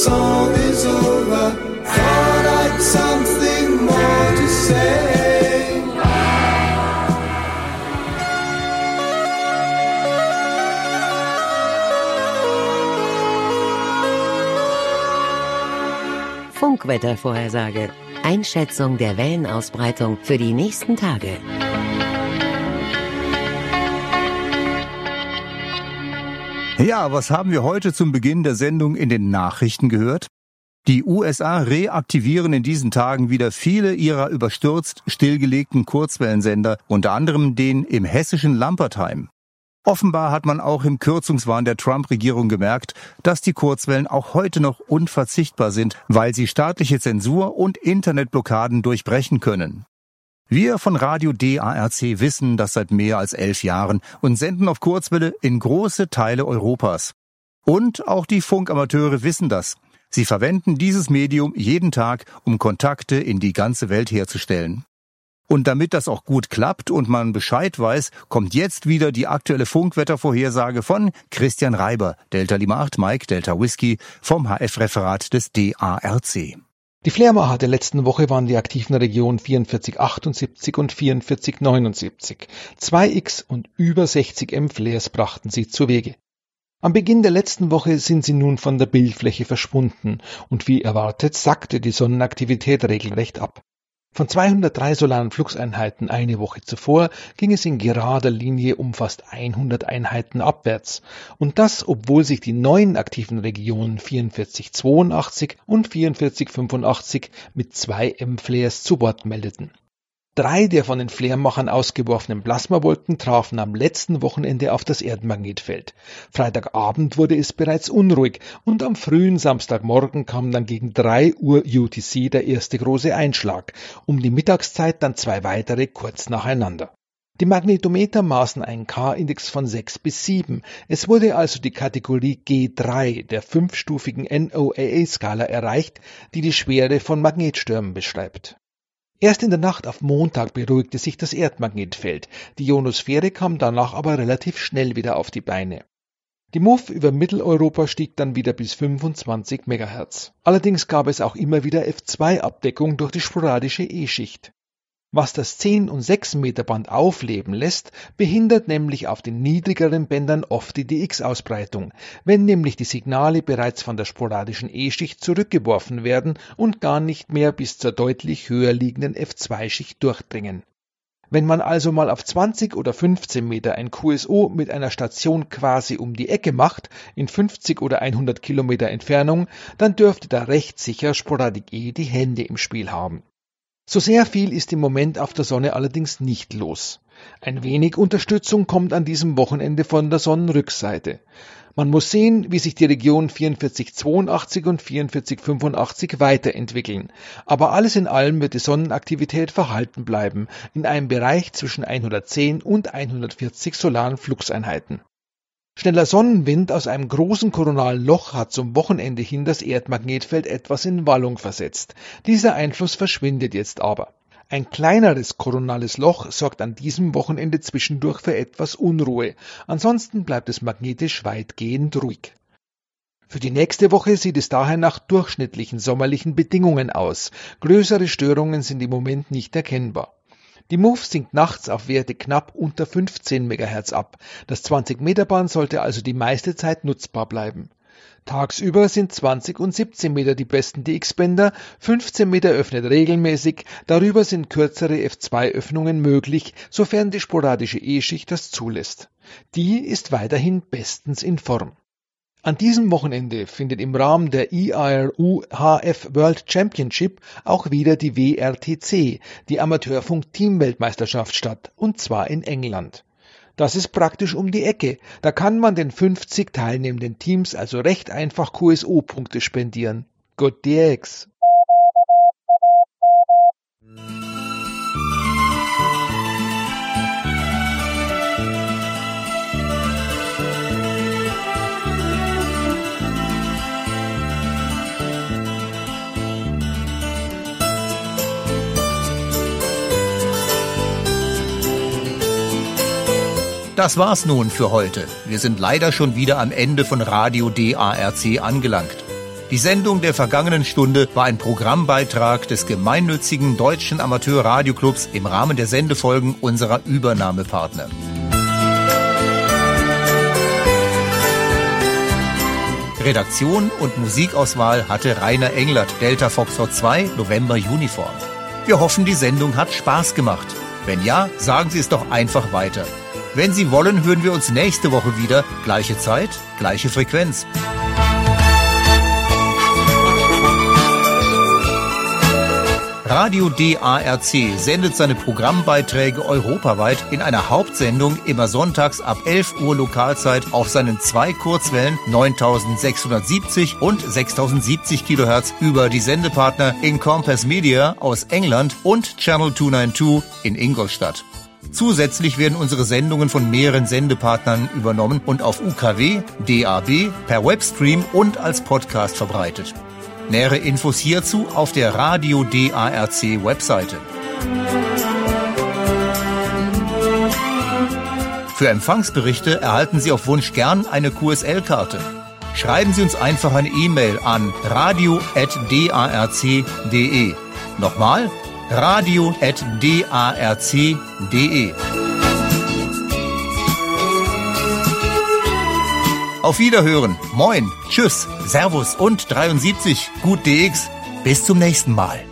song is over. Thought I'd something more to say. Funkwettervorhersage. Einschätzung der Wellenausbreitung für die nächsten Tage. Ja, was haben wir heute zum Beginn der Sendung in den Nachrichten gehört? Die U S A reaktivieren in diesen Tagen wieder viele ihrer überstürzt stillgelegten Kurzwellensender, unter anderem den im hessischen Lampertheim. Offenbar hat man auch im Kürzungswahn der Trump-Regierung gemerkt, dass die Kurzwellen auch heute noch unverzichtbar sind, weil sie staatliche Zensur und Internetblockaden durchbrechen können. Wir von Radio D A R C wissen das seit mehr als elf Jahren und senden auf Kurzwelle in große Teile Europas. Und auch die Funkamateure wissen das. Sie verwenden dieses Medium jeden Tag, um Kontakte in die ganze Welt herzustellen. Und damit das auch gut klappt und man Bescheid weiß, kommt jetzt wieder die aktuelle Funkwettervorhersage von Christian Reiber, Delta Lima acht Mike, Delta Whisky, vom H F-Referat des D A R C. Die Flärmacher der letzten Woche waren die aktiven Regionen vierundvierzig achtundsiebzig und vierundvierzig neunundsiebzig. zwei X und über sechzig M-Flares brachten sie zuwege. Am Beginn der letzten Woche sind sie nun von der Bildfläche verschwunden und wie erwartet sackte die Sonnenaktivität regelrecht ab. Von zweihundertdrei solaren Fluxeinheiten eine Woche zuvor ging es in gerader Linie um fast hundert Einheiten abwärts. Und das, obwohl sich die neuen aktiven Regionen vierundvierzig zweiundachtzig und vierundvierzig fünfundachtzig mit zwei M-Flares zu Wort meldeten. Drei der von den Flärmachern ausgeworfenen Plasmawolken trafen am letzten Wochenende auf das Erdmagnetfeld. Freitagabend wurde es bereits unruhig und am frühen Samstagmorgen kam dann gegen drei Uhr U T C der erste große Einschlag, um die Mittagszeit dann zwei weitere kurz nacheinander. Die Magnetometer maßen einen K-Index von sechs bis sieben. Es wurde also die Kategorie G drei der fünfstufigen N O A A-Skala erreicht, die die Schwere von Magnetstürmen beschreibt. Erst in der Nacht auf Montag beruhigte sich das Erdmagnetfeld, die Ionosphäre kam danach aber relativ schnell wieder auf die Beine. Die M U F über Mitteleuropa stieg dann wieder bis fünfundzwanzig Megahertz. Allerdings gab es auch immer wieder F zwei Abdeckung durch die sporadische E-Schicht. Was das zehn- und sechs Meter Band aufleben lässt, behindert nämlich auf den niedrigeren Bändern oft die D X-Ausbreitung, wenn nämlich die Signale bereits von der sporadischen E-Schicht zurückgeworfen werden und gar nicht mehr bis zur deutlich höher liegenden F zwei Schicht durchdringen. Wenn man also mal auf zwanzig oder fünfzehn Meter ein Q S O mit einer Station quasi um die Ecke macht, in fünfzig oder hundert Kilometer Entfernung, dann dürfte da recht sicher Sporadik E die Hände im Spiel haben. So sehr viel ist im Moment auf der Sonne allerdings nicht los. Ein wenig Unterstützung kommt an diesem Wochenende von der Sonnenrückseite. Man muss sehen, wie sich die Regionen vierundvierzig zweiundachtzig und vierundvierzig fünfundachtzig weiterentwickeln. Aber alles in allem wird die Sonnenaktivität verhalten bleiben, in einem Bereich zwischen hundertzehn und hundertvierzig solaren Fluxeinheiten. Schneller Sonnenwind aus einem großen koronalen Loch hat zum Wochenende hin das Erdmagnetfeld etwas in Wallung versetzt. Dieser Einfluss verschwindet jetzt aber. Ein kleineres koronales Loch sorgt an diesem Wochenende zwischendurch für etwas Unruhe. Ansonsten bleibt es magnetisch weitgehend ruhig. Für die nächste Woche sieht es daher nach durchschnittlichen sommerlichen Bedingungen aus. Größere Störungen sind im Moment nicht erkennbar. Die M U F sinkt nachts auf Werte knapp unter fünfzehn Megahertz ab. Das zwanzig Meter Band sollte also die meiste Zeit nutzbar bleiben. Tagsüber sind zwanzig und siebzehn Meter die besten D X-Bänder, fünfzehn Meter öffnet regelmäßig, darüber sind kürzere F zwei Öffnungen möglich, sofern die sporadische E-Schicht das zulässt. Die ist weiterhin bestens in Form. An diesem Wochenende findet im Rahmen der I A R U H F World Championship auch wieder die W R T C, die Amateurfunk-Teamweltmeisterschaft statt, und zwar in England. Das ist praktisch um die Ecke, da kann man den fünfzig teilnehmenden Teams also recht einfach Q S O-Punkte spendieren. Good D X! Das war's nun für heute. Wir sind leider schon wieder am Ende von Radio D A R C angelangt. Die Sendung der vergangenen Stunde war ein Programmbeitrag des gemeinnützigen Deutschen Amateurradioclubs im Rahmen der Sendefolgen unserer Übernahmepartner. Redaktion und Musikauswahl hatte Rainer Englert, Delta Foxtrot zwei, November Uniform. Wir hoffen, die Sendung hat Spaß gemacht. Wenn ja, sagen Sie es doch einfach weiter. Wenn Sie wollen, hören wir uns nächste Woche wieder. Gleiche Zeit, gleiche Frequenz. Radio D A R C sendet seine Programmbeiträge europaweit in einer Hauptsendung immer sonntags ab elf Uhr Lokalzeit auf seinen zwei Kurzwellen neuntausendsechshundertsiebzig und sechstausendsiebzig Kilohertz über die Sendepartner Encompass Media aus England und Channel zweihunderzweiundneunzig in Ingolstadt. Zusätzlich werden unsere Sendungen von mehreren Sendepartnern übernommen und auf U K W, D A B, per Webstream und als Podcast verbreitet. Nähere Infos hierzu auf der Radio D A R C Webseite. Für Empfangsberichte erhalten Sie auf Wunsch gern eine Q S L-Karte. Schreiben Sie uns einfach eine E-Mail an radio at darc punkt de. Nochmal, radio at darc punkt de. Auf Wiederhören, moin, tschüss, servus und dreiundsiebzig, gut D X. Bis zum nächsten Mal.